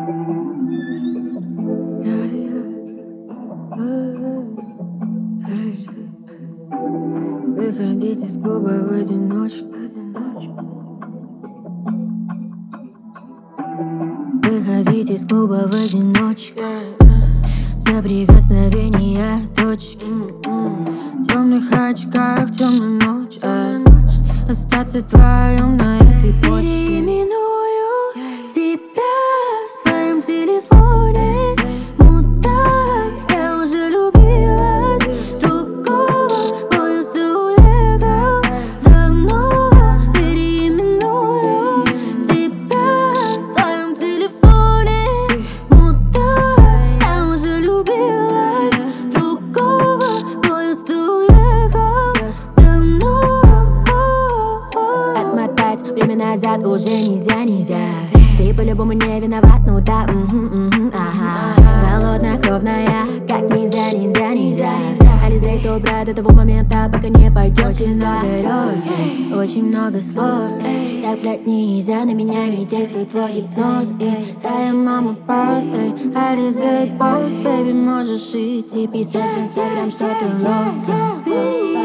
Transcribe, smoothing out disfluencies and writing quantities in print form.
Выходить из клуба в одиночку. Выходить из клуба в одиночку. За прикосновения точки. В темных очках, темная ночь. Остаться вдвоем на этой почве. Переименую тебя в своем телефоне. Мудак, я уже любилась другого. Поезд уехал давно. Переименую тебя в своем телефоне. Мудак, я уже любилась другого. Поезд уехал давно. Отмотать время назад уже нельзя. Ты по-любому не виноват, ну да, ага. Холоднокровная, как нельзя. Ализей, то брат до того момента, пока не пойдет слеза. Очень много слов, так, блядь, нельзя. На меня не действует твой гипноз. Дай мама пост, Ализей, пост. Бэйби, можешь идти писать в Инстаграм, что ты lost.